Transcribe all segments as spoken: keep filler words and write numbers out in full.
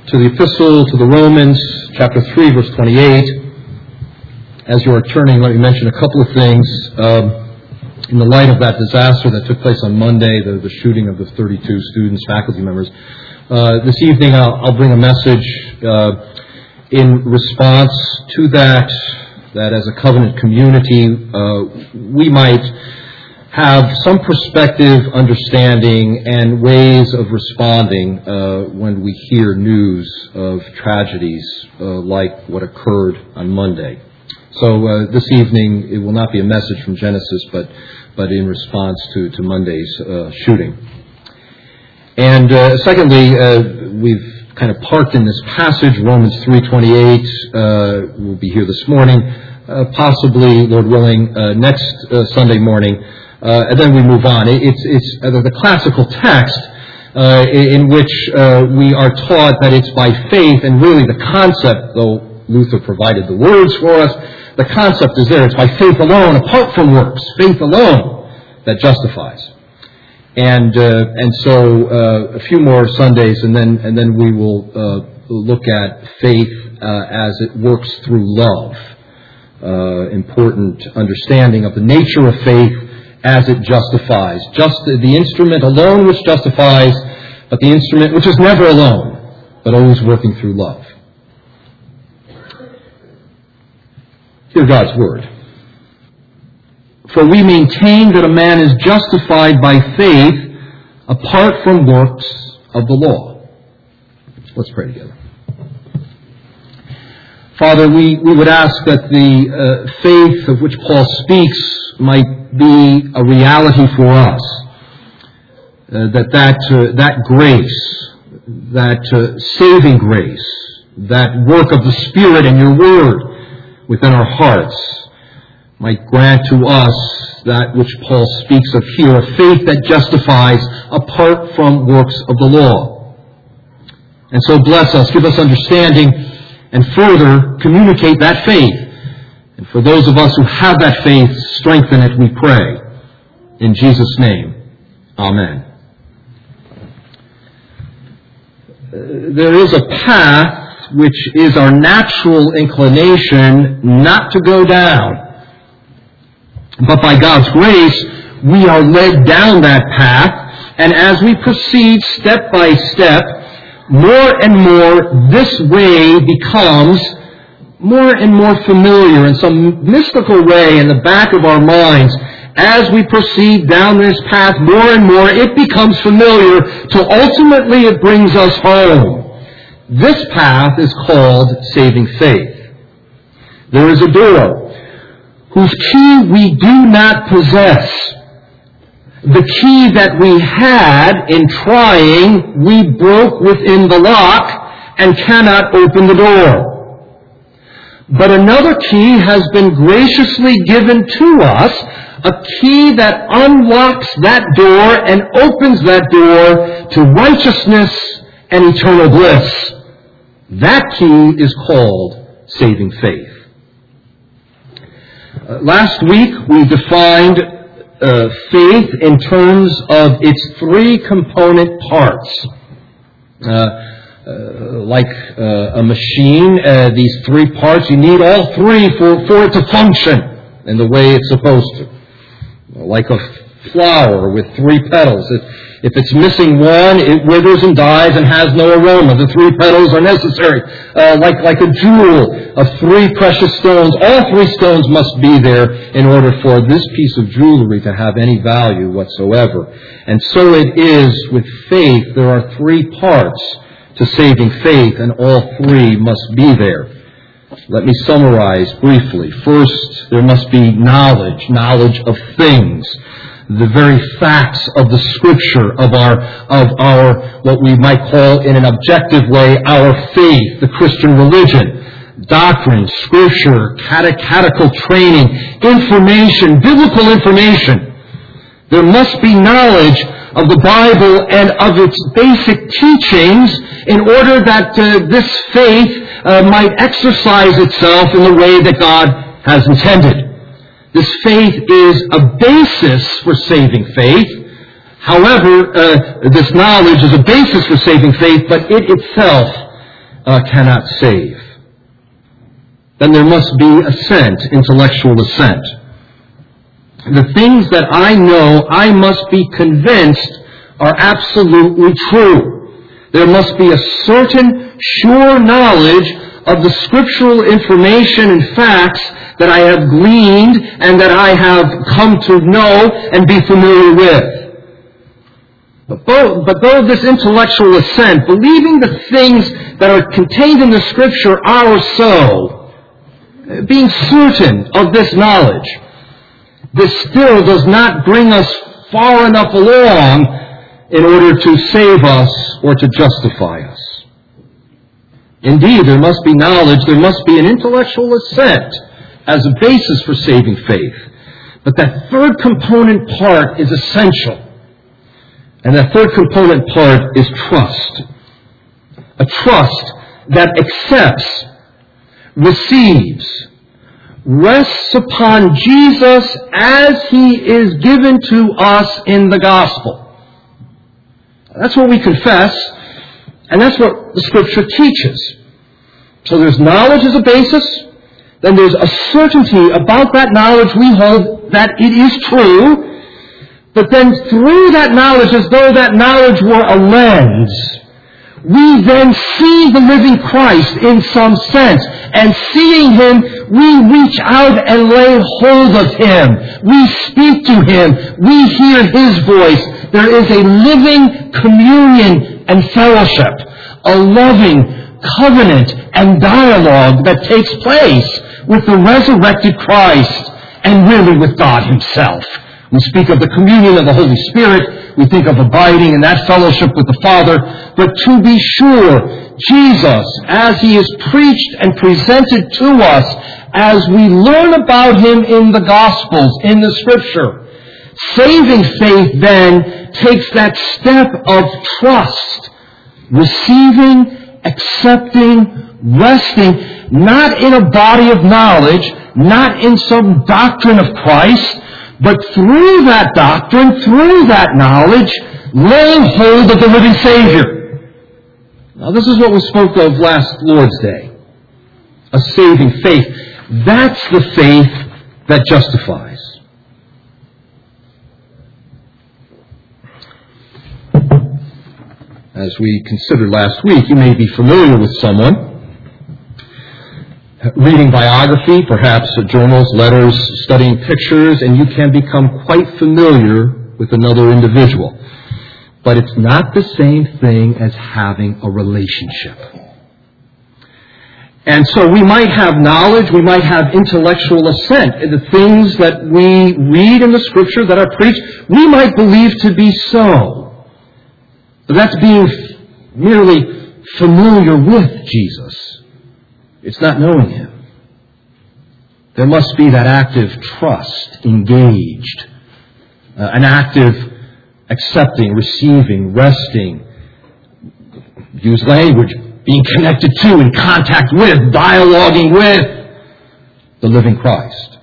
to the Epistle to the Romans, chapter three, verse twenty-eight. As you are turning, let me mention a couple of things. Um, in the light of that disaster that took place on Monday, the, the shooting of the thirty-two students, faculty members, uh, this evening I'll, I'll bring a message uh, in response to that, that as a covenant community, uh, we might have some perspective, understanding, and ways of responding uh, when we hear news of tragedies uh, like what occurred on Monday. So uh, this evening, it will not be a message from Genesis, but but in response to, to Monday's uh, shooting. And uh, secondly, uh, we've kind of parked in this passage, Romans three twenty-eight. Uh, we'll be here this morning, uh, possibly, Lord willing, uh, next uh, Sunday morning. Uh, and then we move on. It's, it's uh, the classical text uh, in which uh, we are taught that it's by faith, and really the concept, though Luther provided the words for us, the concept is there. It's by faith alone, apart from works, faith alone that justifies. And uh, and so uh, a few more Sundays, and then and then we will uh, look at faith uh, as it works through love. Uh, important understanding of the nature of faith as it justifies. Just the, the instrument alone which justifies, but the instrument which is never alone, but always working through love. Hear God's word. For we maintain that a man is justified by faith apart from works of the law. Let's pray together. Father, we, we would ask that the uh, faith of which Paul speaks might be a reality for us. Uh, that that, uh, that grace, that uh, saving grace, that work of the Spirit and your word within our hearts might grant to us that which Paul speaks of here, a faith that justifies apart from works of the law. And so bless us, give us understanding, and further communicate that faith. And for those of us who have that faith, strengthen it, we pray. In Jesus' name, amen. Uh, there is a path which is our natural inclination not to go down. But by God's grace, we are led down that path, and as we proceed step by step, more and more this way becomes more and more familiar in some mystical way in the back of our minds. As we proceed down this path, more and more it becomes familiar till ultimately it brings us home. This path is called saving faith. There is a door whose key we do not possess. The key that we had in trying, we broke within the lock and cannot open the door. But another key has been graciously given to us, a key that unlocks that door and opens that door to righteousness and eternal bliss. That key is called saving faith. Uh, last week we defined uh, faith in terms of its three component parts. Uh, uh, like uh, a machine, uh, these three parts, you need all three for, for it to function in the way it's supposed to. Like a flower with three petals. If, if it's missing one, it withers and dies and has no aroma. The three petals are necessary. Uh, like, like a jewel of three precious stones. All three stones must be there in order for this piece of jewelry to have any value whatsoever. And so it is with faith. There are three parts to saving faith, and all three must be there. Let me summarize briefly. First, there must be knowledge, knowledge of things. The very facts of the Scripture, of our, of our, what we might call in an objective way, our faith, the Christian religion, doctrine, Scripture, catechetical training, information, biblical information. There must be knowledge of the Bible and of its basic teachings in order that uh, this faith uh, might exercise itself in the way that God has intended. This faith is a basis for saving faith. However, uh, this knowledge is a basis for saving faith, but it itself uh, cannot save. Then there must be assent, intellectual assent. The things that I know, I must be convinced are absolutely true. There must be a certain sure knowledge of the scriptural information and facts that I have gleaned and that I have come to know and be familiar with. But though, but though this intellectual assent, believing the things that are contained in the Scripture are so, being certain of this knowledge, this still does not bring us far enough along in order to save us or to justify us. Indeed, there must be knowledge, there must be an intellectual assent as a basis for saving faith. But that third component part is essential. And that third component part is trust. A trust that accepts, receives, rests upon Jesus as He is given to us in the gospel. That's what we confess, and that's what the Scripture teaches. So there's knowledge as a basis, then there's a certainty about that knowledge we hold that it is true, but then through that knowledge, as though that knowledge were a lens, we then see the living Christ in some sense. And seeing Him, we reach out and lay hold of Him. We speak to Him. We hear His voice. There is a living communion and fellowship, a loving covenant and dialogue that takes place with the resurrected Christ and really with God Himself. We speak of the communion of the Holy Spirit. We think of abiding in that fellowship with the Father. But to be sure, Jesus, as He is preached and presented to us, as we learn about Him in the Gospels, in the Scripture, saving faith then takes that step of trust, receiving, accepting, resting, not in a body of knowledge, not in some doctrine of Christ, but through that doctrine, through that knowledge, laying hold of the living Savior. Now, this is what we spoke of last Lord's Day. A saving faith. That's the faith that justifies. As we considered last week, you may be familiar with someone reading biography, perhaps journals, letters, studying pictures, and you can become quite familiar with another individual. But it's not the same thing as having a relationship. And so we might have knowledge, we might have intellectual assent. The things that we read in the Scripture that are preached, we might believe to be so. But that's being merely familiar with Jesus. It's not knowing Him. There must be that active trust, engaged, uh, an active accepting, receiving, resting, use language, being connected to, in contact with, dialoguing with the living Christ.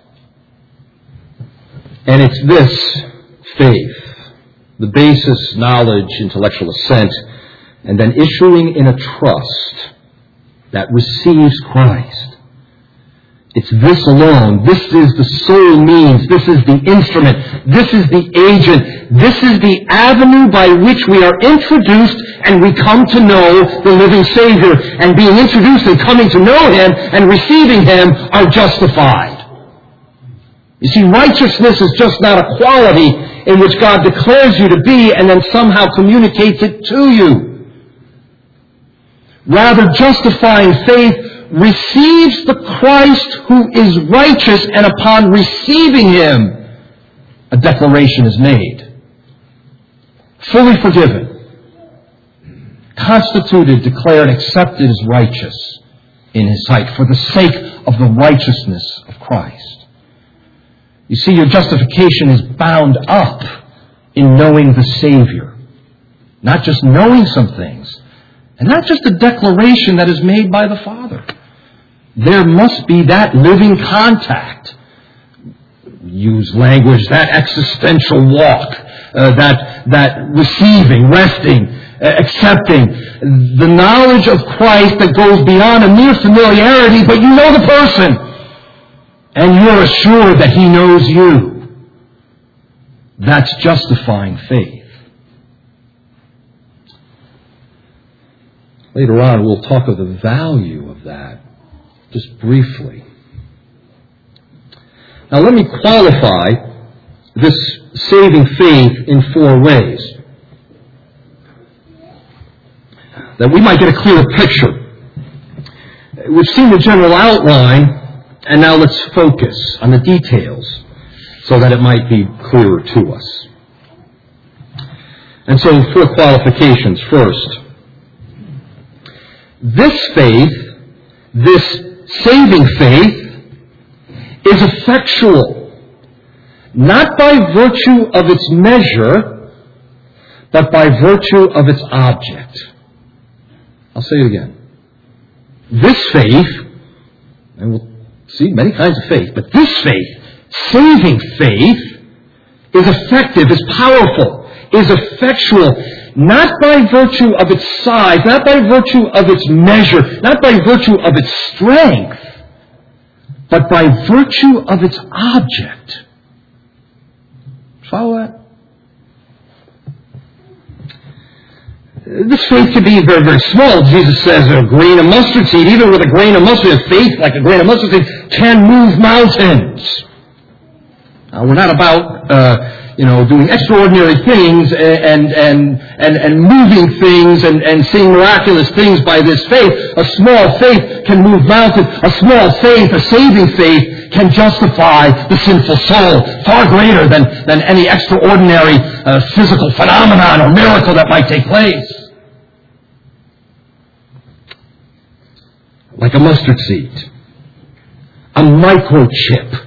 And it's this faith, the basis, knowledge, intellectual assent, and then issuing in a trust that receives Christ. It's this alone. This is the sole means. This is the instrument. This is the agent. This is the avenue by which we are introduced and we come to know the living Savior. And being introduced and coming to know Him and receiving Him are justified. You see, righteousness is just not a quality in which God declares you to be and then somehow communicates it to you. Rather, justifying faith receives the Christ who is righteous, and upon receiving Him, a declaration is made. Fully forgiven, constituted, declared, accepted as righteous in His sight for the sake of the righteousness of Christ. You see, your justification is bound up in knowing the Savior. Not just knowing some things, and not just a declaration that is made by the Father. There must be that living contact. Use language, that existential walk, uh, that that receiving, resting, accepting, the knowledge of Christ that goes beyond a mere familiarity, but you know the person, and you're assured that He knows you. That's justifying faith. Later on, we'll talk of the value of that, just briefly. Now, let me qualify this saving faith in four ways, that we might get a clearer picture. We've seen the general outline, and now let's focus on the details so that it might be clearer to us. And so, four qualifications. First, this faith, this saving faith, is effectual, not by virtue of its measure, but by virtue of its object. I'll say it again. This faith, and we'll see many kinds of faith, but this faith, saving faith, is effective, is powerful, is effectual, not by virtue of its size, not by virtue of its measure, not by virtue of its strength, but by virtue of its object. Follow that? This faith can be very, very small. Jesus says a grain of mustard seed, even with a grain of mustard seed, faith like a grain of mustard seed can move mountains. Now, we're not about, uh, you know, doing extraordinary things and and and, and moving things and, and seeing miraculous things by this faith. A small faith can move mountains. A small faith, a saving faith, can justify the sinful soul far greater than, than any extraordinary uh, physical phenomenon or miracle that might take place. Like a mustard seed, a microchip.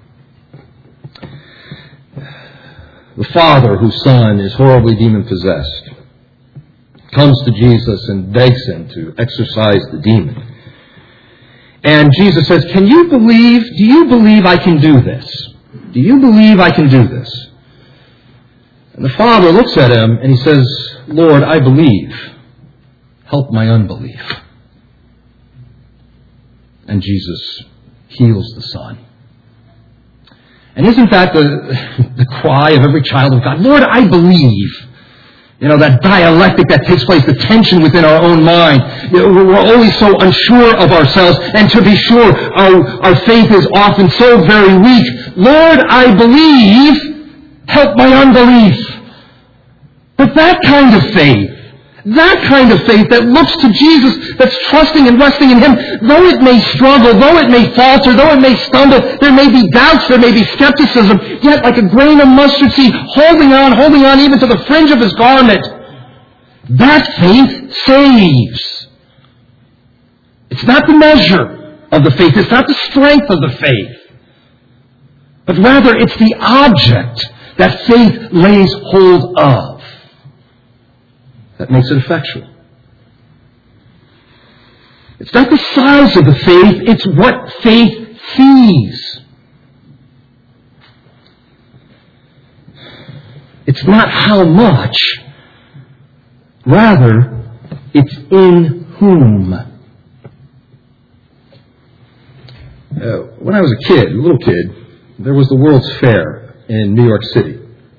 The father whose son is horribly demon-possessed comes to Jesus and begs him to exorcise the demon. And Jesus says, can you believe, do you believe I can do this? Do you believe I can do this? And the father looks at him and he says, Lord, I believe. Help my unbelief. And Jesus heals the son. And isn't that the, the cry of every child of God? Lord, I believe. You know, that dialectic that takes place, the tension within our own mind. You know, we're always so unsure of ourselves, and to be sure, our, our faith is often so very weak. Lord, I believe, help my unbelief. But that kind of faith, that kind of faith that looks to Jesus, that's trusting and resting in Him, though it may struggle, though it may falter, though it may stumble, there may be doubts, there may be skepticism, yet like a grain of mustard seed, holding on, holding on even to the fringe of His garment, that faith saves. It's not the measure of the faith, it's not the strength of the faith, but rather it's the object that faith lays hold of that makes it effectual. It's not the size of the faith, it's what faith sees. It's not how much, rather, it's in whom. Uh, when I was a kid, a little kid, there was the World's Fair in New York City.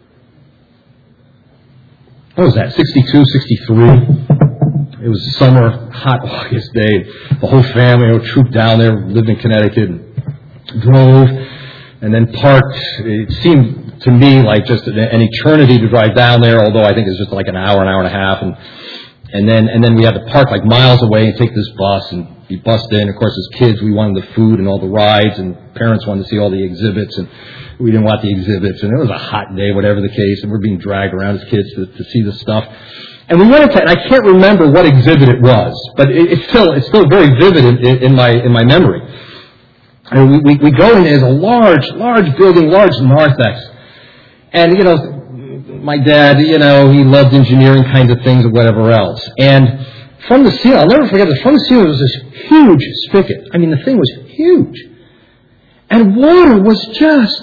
What was that, sixty-two, sixty-three? It was a summer, hot August day. The whole family you know, trooped down there, lived in Connecticut, and drove, and then parked. It seemed to me like just an eternity to drive down there, although I think it was just like an hour, an hour and a half. And and then and then we had to park like miles away and take this bus and be bussed in. Of course, as kids, we wanted the food and all the rides, and parents wanted to see all the exhibits, and we didn't want the exhibits. And it was a hot day, whatever the case, and we're being dragged around as kids to, to see the stuff. And we went into, and I can't remember what exhibit it was, but it, it's still it's still very vivid in, in my in my memory. And we, we, we go in, there's a large, large building, large narthex. And, you know, my dad, you know, he loved engineering kinds of things or whatever else. And from the ceiling, I'll never forget this, from the ceiling was this huge spigot. I mean, the thing was huge. And water was just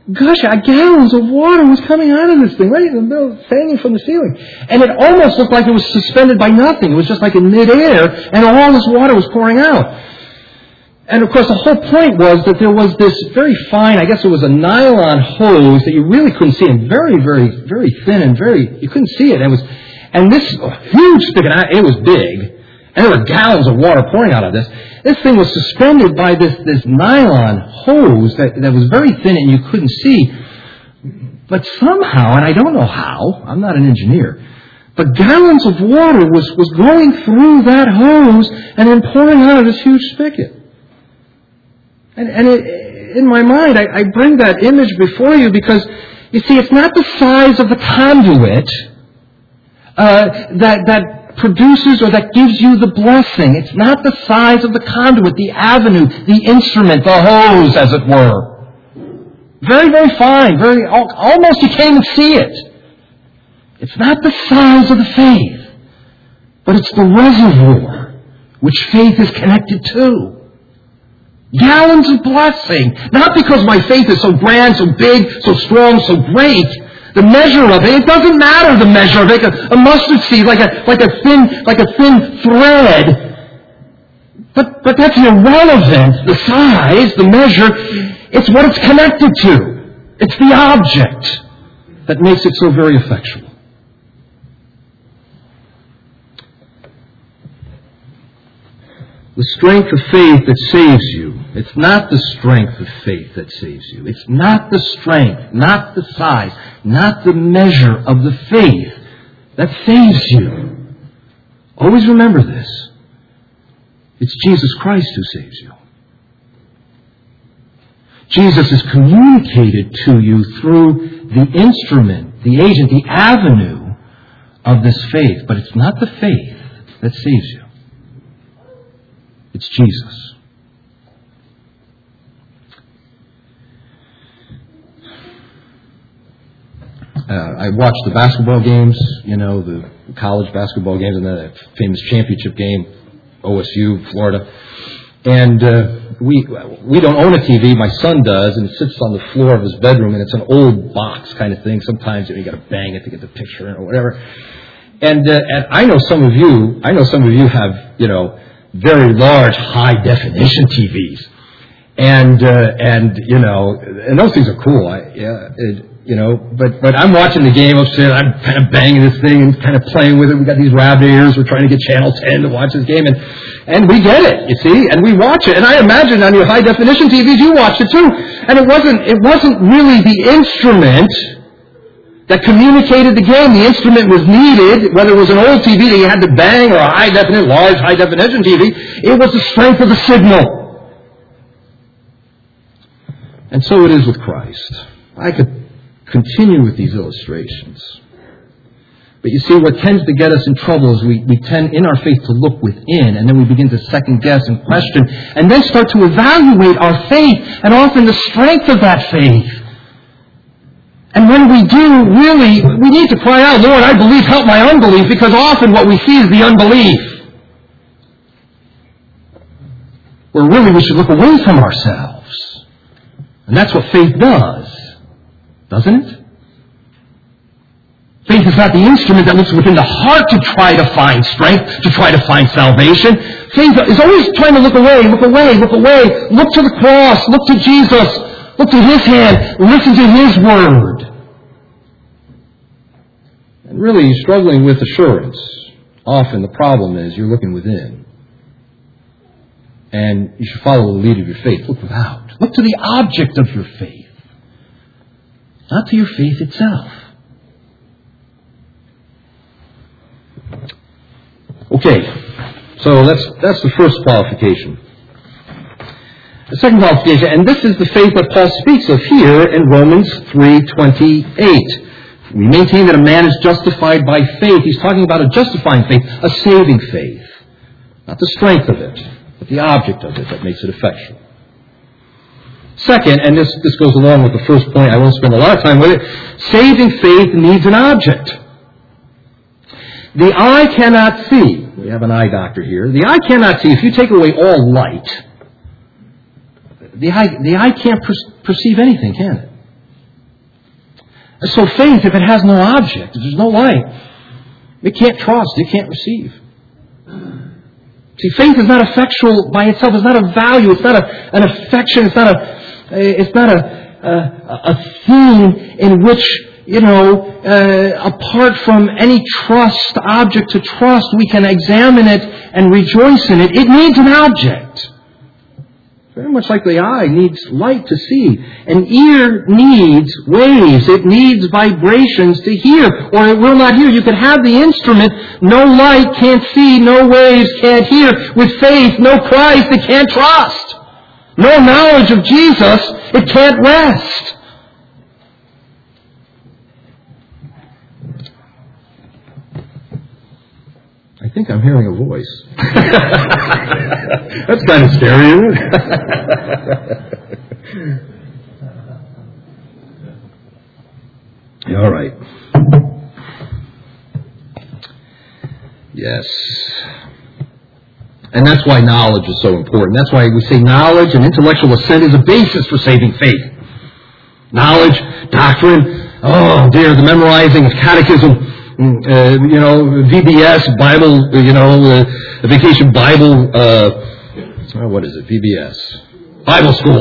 Gosh, gallons of water was coming out of this thing, right in the middle, hanging from the ceiling. And it almost looked like it was suspended by nothing. It was just like in midair, and all this water was pouring out. And of course, the whole point was that there was this very fine, I guess it was a nylon hose that you really couldn't see, and very, very, very thin and very, you couldn't see it. And it was, and this huge spigot, it was big, and there were gallons of water pouring out of this. This thing was suspended by this, this nylon hose that, that was very thin and you couldn't see. But somehow, and I don't know how, I'm not an engineer, but gallons of water was, was going through that hose and then pouring out of this huge spigot. And, and it, in my mind, I, I bring that image before you because, you see, it's not the size of the conduit uh, that that produces or that gives you the blessing. It's not the size of the conduit, the avenue, the instrument, the hose, as it were. Very, very fine. Very almost you can't even see it. It's not the size of the faith, but it's the reservoir which faith is connected to. Gallons of blessing. Not because my faith is so grand, so big, so strong, so great. The measure of it, it doesn't matter the measure of it. A, a mustard seed, like a like a thin like a thin thread. But but that's irrelevant. The size, the measure, it's what it's connected to. It's the object that makes it so very effectual. The strength of faith that saves you. It's not the strength of faith that saves you. It's not the strength, not the size, not the measure of the faith that saves you. Always remember this. It's Jesus Christ who saves you. Jesus is communicated to you through the instrument, the agent, the avenue of this faith. But it's not the faith that saves you. It's Jesus. Uh, I watched the basketball games, you know, the college basketball games, and the famous championship game, O S U, Florida. And uh, we we don't own a T V. My son does, and it sits on the floor of his bedroom, and it's an old box kind of thing. Sometimes you know, you got to bang it to get the picture or whatever. And uh, and I know some of you, I know some of you have, you know, very large, high-definition T Vs. And, uh, and you know, and those things are cool. I, yeah, it, you know, but, but I'm watching the game upstairs. I'm kind of banging this thing and kind of playing with it. We've got these rabbit ears. We're trying to get Channel ten to watch this game. And, and we get it, you see, and we watch it. And I imagine on your high-definition T Vs, you watch it too. And it wasn't, it wasn't really the instrument that communicated the game. The instrument was needed, whether it was an old T V that you had to bang or a high-definition, large high-definition T V. It was the strength of the signal. And so it is with Christ. I could continue with these illustrations. But you see, what tends to get us in trouble is we, we tend in our faith to look within, and then we begin to second-guess and question, and then start to evaluate our faith, and often the strength of that faith. And when we do, really, we need to cry out, Lord, I believe, help my unbelief, because often what we see is the unbelief. Where really we should look away from ourselves. And that's what faith does, doesn't it? Faith is not the instrument that looks within the heart to try to find strength, to try to find salvation. Faith is always trying to look away, look away, look away. Look to the cross, look to Jesus. Look to His hand. Listen to His word. And really, you're struggling with assurance. Often the problem is you're looking within. And you should follow the lead of your faith. Look without. Look to the object of your faith. Not to your faith itself. Okay. So that's, that's the first qualification. The second qualification, and this is the faith that Paul speaks of here in Romans three twenty-eight. We maintain that a man is justified by faith. He's talking about a justifying faith, a saving faith. Not the strength of it, but the object of it that makes it effectual. Second, and this, this goes along with the first point, I won't spend a lot of time with it, saving faith needs an object. The eye cannot see. We have an eye doctor here. The eye cannot see. If you take away all light, The eye, the eye can't per- perceive anything, can it? So faith, if it has no object, if there's no light, it can't trust, it can't receive. See, faith is not effectual by itself. It's not a value. It's not a, an affection. It's not a. It's not a a, a thing in which, you know, uh, apart from any trust object to trust, we can examine it and rejoice in it. It needs an object. Very much like the eye needs light to see. An ear needs waves. It needs vibrations to hear, or it will not hear. You can have the instrument, no light, can't see, no waves, can't hear. With faith, no Christ, it can't trust. No knowledge of Jesus, it can't rest. I think I'm hearing a voice. That's kind of scary, isn't it? All right. Yes. And that's why knowledge is so important. That's why we say knowledge and intellectual assent is a basis for saving faith. Knowledge, doctrine, oh dear, the memorizing of catechism, Uh, you know, V B S, Bible, you know, uh, Vacation Bible, uh, oh, what is it, V B S? Bible school.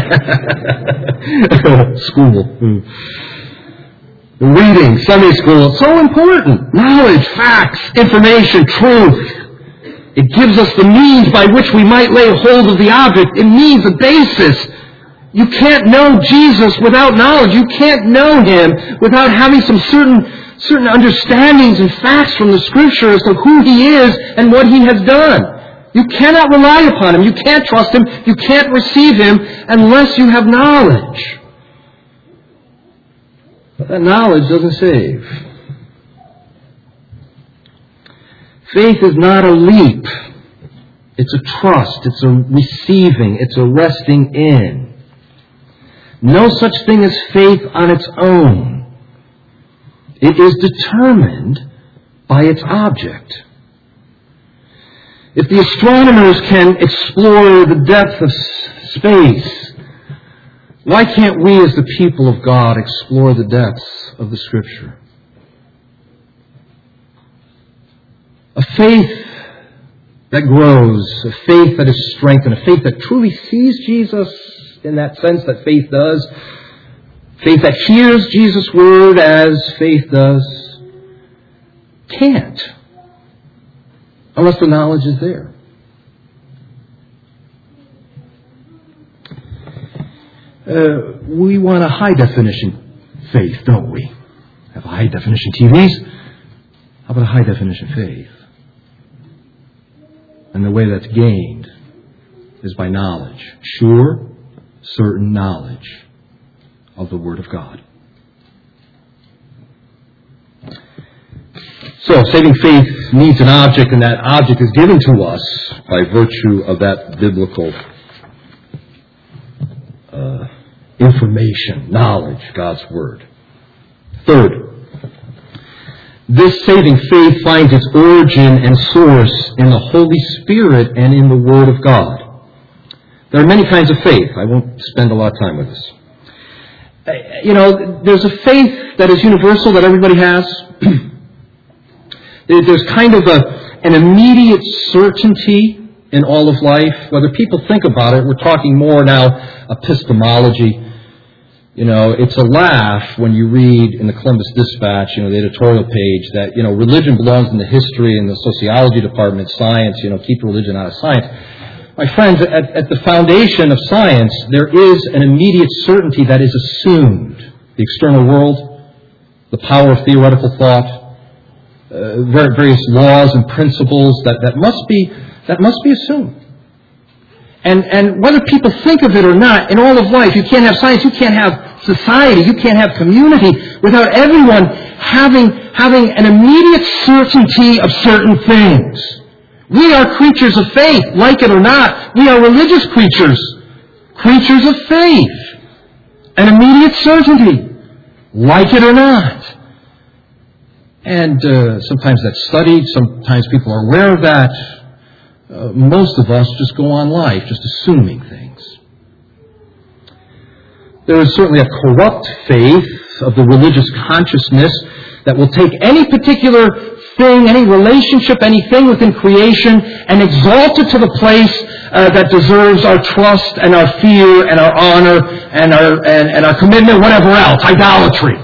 School. Mm. Reading, Sunday school, so important. Knowledge, facts, information, truth. It gives us the means by which we might lay hold of the object. It means a basis. You can't know Jesus without knowledge. You can't know Him without having some certain certain understandings and facts from the Scripture as to who He is and what He has done. You cannot rely upon Him. You can't trust Him. You can't receive Him unless you have knowledge. But that knowledge doesn't save. Faith is not a leap. It's a trust. It's a receiving. It's a resting in. No such thing as faith on its own. It is determined by its object. If the astronomers can explore the depth of space, why can't we as the people of God explore the depths of the Scripture? A faith that grows, a faith that is strengthened, a faith that truly sees Jesus in that sense that faith does, faith that hears Jesus' word as faith does, can't, unless the knowledge is there. Uh, we want a high-definition faith, don't we? Have high-definition T Vs. How about a high-definition faith? And the way that's gained is by knowledge. Sure, certain knowledge of the Word of God. So, saving faith needs an object, and that object is given to us by virtue of that biblical uh, information, knowledge, God's Word. Third, this saving faith finds its origin and source in the Holy Spirit and in the Word of God. There are many kinds of faith. I won't spend a lot of time with this. You know, there's a faith that is universal that everybody has. There's kind of a, an immediate certainty in all of life. Whether people think about it, we're talking more now epistemology. You know, it's a laugh when you read in the Columbus Dispatch, you know, the editorial page that, you know, religion belongs in the history and the sociology department, science, you know, keep religion out of science. My friends, at, at the foundation of science, there is an immediate certainty that is assumed. The external world, the power of theoretical thought, uh, various laws and principles that, that must be that must be assumed. And and whether people think of it or not, in all of life, you can't have science, you can't have society, you can't have community without everyone having having an immediate certainty of certain things. We are creatures of faith, like it or not. We are religious creatures, creatures of faith, an immediate certainty, like it or not. And uh, sometimes that's studied, sometimes people are aware of that. Uh, most of us just go on life just assuming things. There is certainly a corrupt faith, of the religious consciousness that will take any particular thing, any relationship, anything within creation, and exalt it to the place uh, that deserves our trust and our fear and our honor and our and, and our commitment, whatever else, idolatry.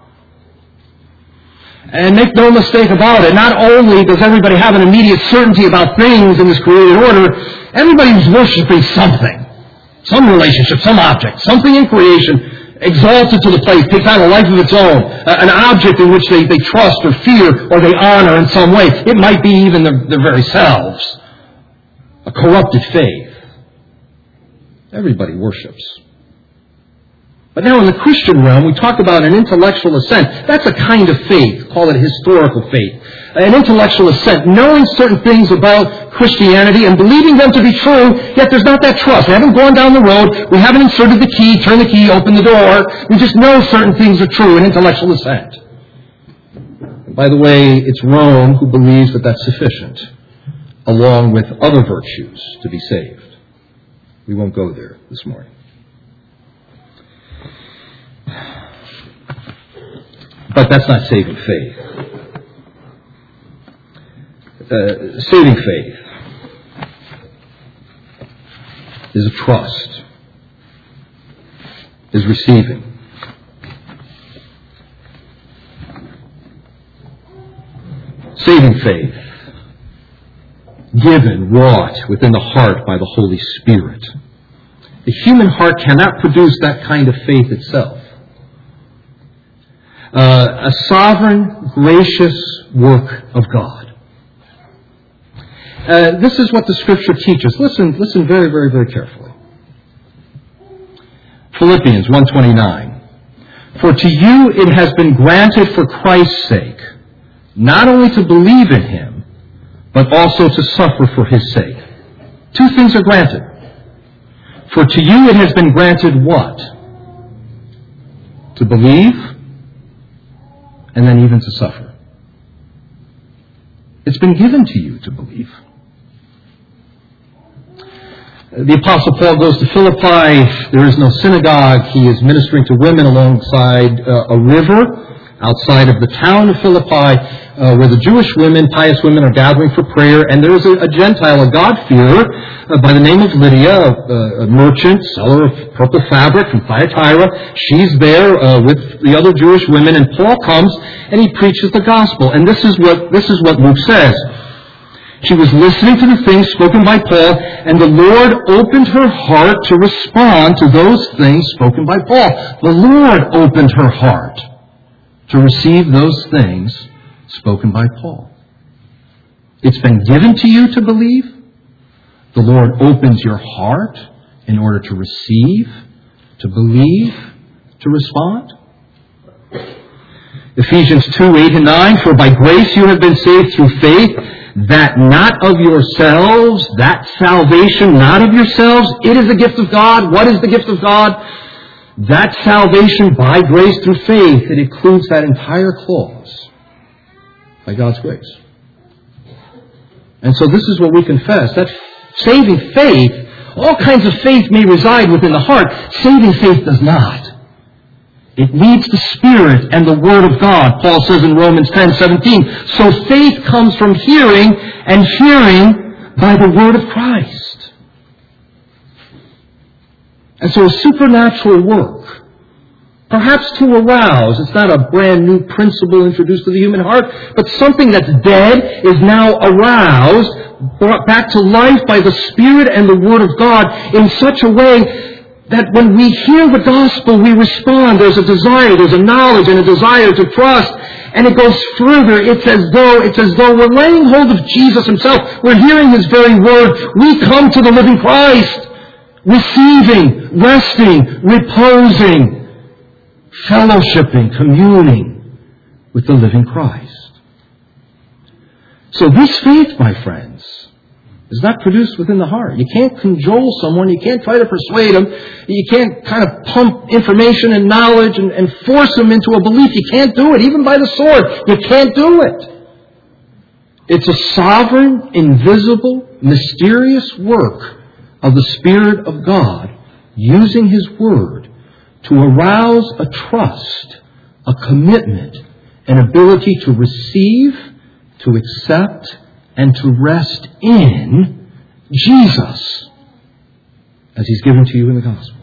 And make no mistake about it, not only does everybody have an immediate certainty about things in this created order, everybody's worshiping something. Some relationship, some object, something in creation, exalted to the place, takes on a life of its own, an object in which they, they trust or fear or they honor in some way. It might be even their, their very selves. A corrupted faith. Everybody worships. But now in the Christian realm, we talk about an intellectual assent. That's a kind of faith. Call it historical faith. An intellectual assent, knowing certain things about Christianity and believing them to be true, yet there's not that trust. We haven't gone down the road. We haven't inserted the key, turned the key, opened the door. We just know certain things are true, an intellectual assent. And by the way, it's Rome who believes that that's sufficient, along with other virtues, to be saved. We won't go there this morning. But that's not saving faith. Uh, saving faith is a trust, is receiving. Saving faith, given, wrought within the heart by the Holy Spirit. The human heart cannot produce that kind of faith itself. Uh, a sovereign, gracious work of God. Uh, this is what the Scripture teaches. Listen, listen very, very, very carefully. Philippians one twenty-nine. For to you it has been granted for Christ's sake, not only to believe in Him, but also to suffer for His sake. Two things are granted. For to you it has been granted what? To believe, and then even to suffer. It's been given to you to believe. The Apostle Paul goes to Philippi. There is no synagogue. He is ministering to women alongside uh, a river outside of the town of Philippi, uh, where the Jewish women, pious women, are gathering for prayer. And there is a, a Gentile, a God-fearer, uh, by the name of Lydia, a, a merchant, seller of purple fabric from Thyatira. She's there uh, with the other Jewish women, and Paul comes and he preaches the gospel. And this is what this is what Luke says. She was listening to the things spoken by Paul, and the Lord opened her heart to respond to those things spoken by Paul. The Lord opened her heart to receive those things spoken by Paul. It's been given to you to believe. The Lord opens your heart in order to receive, to believe, to respond. Ephesians two, eight and nine, for by grace you have been saved through faith, that not of yourselves, that salvation not of yourselves, it is a gift of God. What is the gift of God? That salvation by grace through faith, it includes that entire clause, by God's grace. And so this is what we confess, that saving faith, all kinds of faith may reside within the heart. Saving faith does not. It needs the Spirit and the Word of God. Paul says in Romans ten seventeen, so faith comes from hearing, and hearing by the Word of Christ. And so a supernatural work, perhaps to arouse, it's not a brand new principle introduced to the human heart, but something that's dead is now aroused, brought back to life by the Spirit and the Word of God in such a way that when we hear the gospel, we respond. There's a desire, there's a knowledge and a desire to trust. And it goes further. It's as though, it's as though we're laying hold of Jesus Himself. We're hearing His very word. We come to the living Christ, receiving, resting, reposing, fellowshipping, communing with the living Christ. So this faith, my friends, is not produced within the heart. You can't cajole someone. You can't try to persuade them. You can't kind of pump information and knowledge and, and force them into a belief. You can't do it, even by the sword. You can't do it. It's a sovereign, invisible, mysterious work of the Spirit of God using His Word to arouse a trust a commitment, an ability to receive, to accept, and to rest in Jesus as He's given to you in the gospel.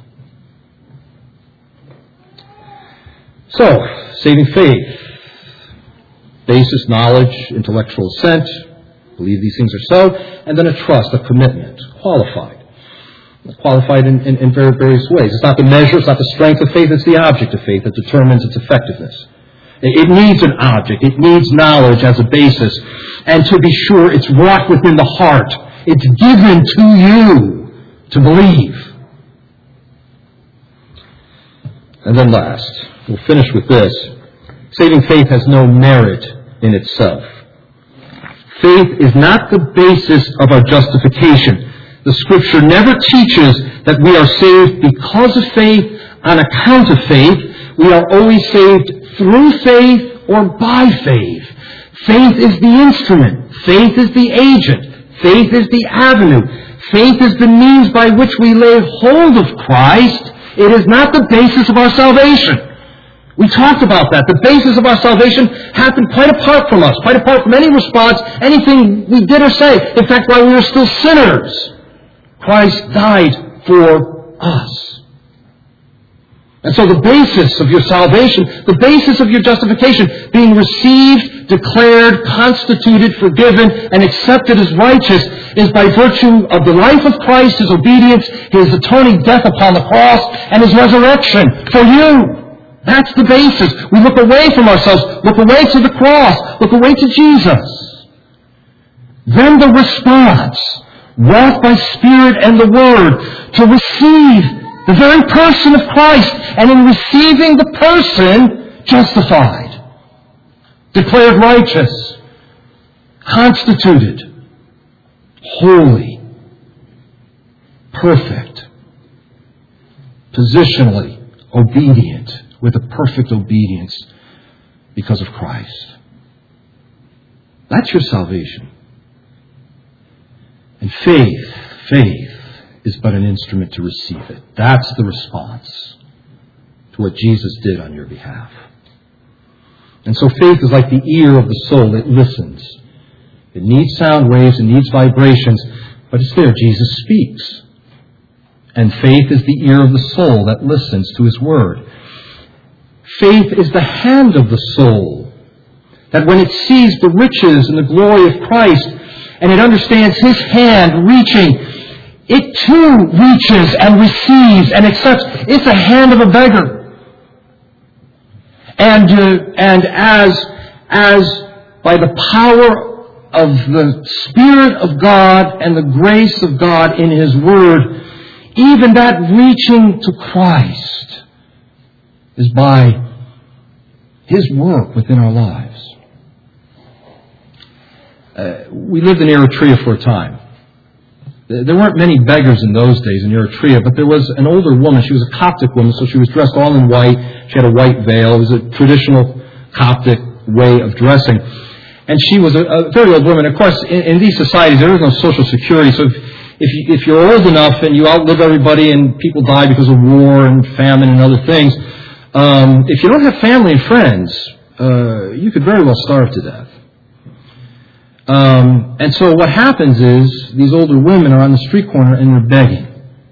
So, saving faith, basis, knowledge, intellectual assent, believe these things are so, and then a trust, a commitment, qualified. Qualified in, in, in very various ways. It's not the measure, it's not the strength of faith, it's the object of faith that determines its effectiveness. It, it needs an object, it needs knowledge as a basis, and to be sure, it's wrought within the heart. It's given to you to believe. And then last, we'll finish with this. Saving faith has no merit in itself. Faith is not the basis of our justification. The Scripture never teaches that we are saved because of faith, on account of faith. We are always saved through faith or by faith. Faith is the instrument. Faith is the agent. Faith is the avenue. Faith is the means by which we lay hold of Christ. It is not the basis of our salvation. We talked about that. The basis of our salvation happened quite apart from us, quite apart from any response, anything we did or say. In fact, while we were still sinners, Christ died for us. And so the basis of your salvation, the basis of your justification, being received, declared, constituted, forgiven, and accepted as righteous, is by virtue of the life of Christ, His obedience, His atoning death upon the cross, and His resurrection for you. That's the basis. We look away from ourselves, look away to the cross, look away to Jesus. Then the response, wrought by Spirit and the Word, to receive the very person of Christ, and in receiving the person, justified, declared righteous, constituted, holy, perfect, positionally obedient, with a perfect obedience because of Christ. That's your salvation. And faith, faith is but an instrument to receive it. That's the response to what Jesus did on your behalf. And so faith is like the ear of the soul. It listens. It needs sound waves, it needs vibrations, but it's there. Jesus speaks. And faith is the ear of the soul that listens to His Word. Faith is the hand of the soul, that when it sees the riches and the glory of Christ, and it understands His hand reaching, it too reaches and receives and accepts. It's a hand of a beggar. And uh, and as as by the power of the Spirit of God and the grace of God in His Word, even that reaching to Christ is by His work within our lives. Uh, we lived in Eritrea for a time. There weren't many beggars in those days in Eritrea, but there was an older woman. She was a Coptic woman, so she was dressed all in white. She had a white veil. It was a traditional Coptic way of dressing. And she was a, a very old woman. Of course, in, in these societies, there is no social security, so if, if, you, if you're old enough and you outlive everybody and people die because of war and famine and other things, Um, if you don't have family and friends, uh, you could very well starve to death. Um, and so what happens is these older women are on the street corner and they're begging.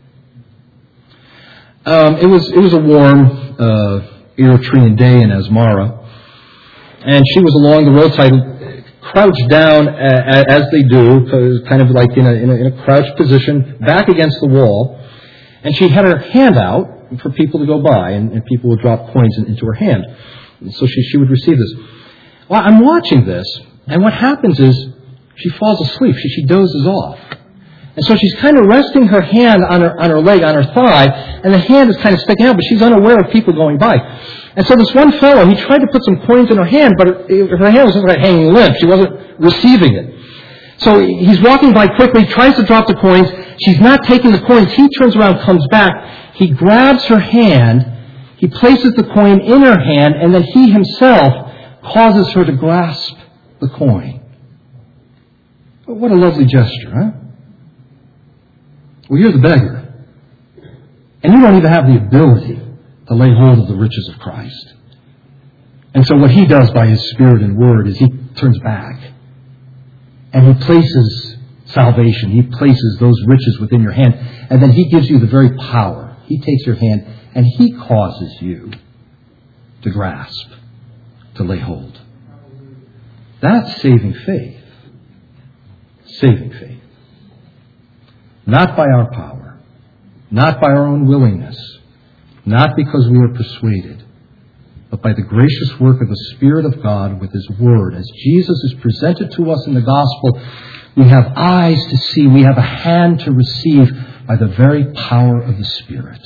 Um, it was it was a warm uh, Eritrean day in Asmara, and she was along the roadside, crouched down a, a, as they do, kind of like in a, in a in a crouched position, back against the wall, and she had her hand out for people to go by, and, and people would drop coins in, into her hand. And so she, she would receive this. Well, I'm watching this, and what happens is she falls asleep. She, she dozes off. And so she's kind of resting her hand on her on her leg, on her thigh, and the hand is kind of sticking out, but she's unaware of people going by. And so this one fellow, he tried to put some coins in her hand, but her, her hand was just like hanging limp. She wasn't receiving it. So he's walking by quickly, tries to drop the coins. She's not taking the coins. He turns around, comes back. He grabs her hand. He places the coin in her hand, and then he himself causes her to grasp the coin. What a lovely gesture, huh? Well, you're the beggar. And you don't even have the ability to lay hold of the riches of Christ. And so what he does by his Spirit and Word is he turns back and he places salvation. He places those riches within your hand. And then he gives you the very power. He takes your hand and he causes you to grasp, to lay hold. That's saving faith. Saving faith. Not by our power. Not by our own willingness. Not because we are persuaded. But by the gracious work of the Spirit of God with His Word. As Jesus is presented to us in the Gospel, we have eyes to see, we have a hand to receive by the very power of the Spirit.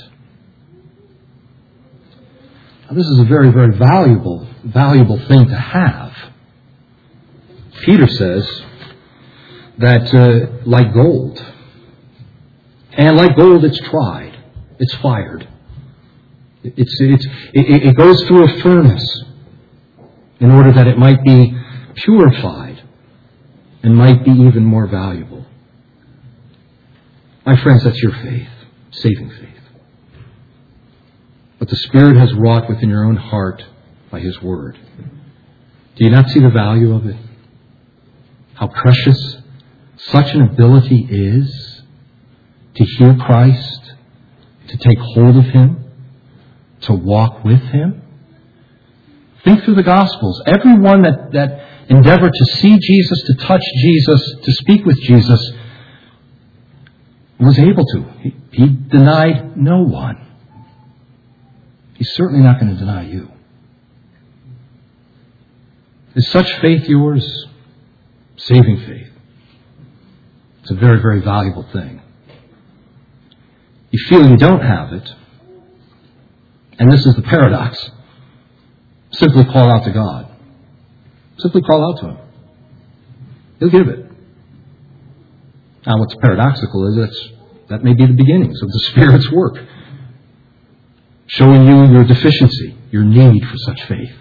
Now, this is a very, very valuable, valuable thing to have. Peter says that uh, like gold, and like gold it's tried, it's fired. It's, it's, it, it goes through a furnace in order that it might be purified and might be even more valuable. My friends, that's your faith, saving faith. What the Spirit has wrought within your own heart by His Word. Do you not see the value of it? How precious such an ability is to hear Christ, to take hold of Him, to walk with Him. Think through the Gospels. Everyone that, that endeavored to see Jesus, to touch Jesus, to speak with Jesus, was able to. He, he denied no one. He's certainly not going to deny you. Is such faith yours? Saving faith. It's a very, very valuable thing. You feel you don't have it, and this is the paradox. Simply call out to God. Simply call out to Him. He'll give it. Now, what's paradoxical is that's, that may be the beginnings of the Spirit's work, showing you your deficiency, your need for such faith.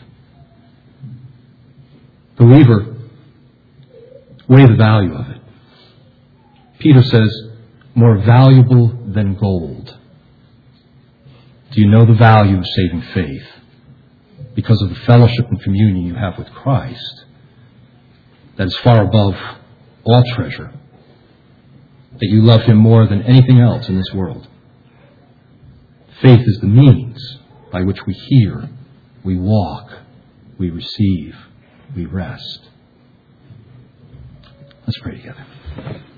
Believer, weigh the value of it. Peter says, more valuable than gold. Do you know the value of saving faith? Because of the fellowship and communion you have with Christ, that is far above all treasure, that you love Him more than anything else in this world. Faith is the means by which we hear, we walk, we receive, we rest. Let's pray together.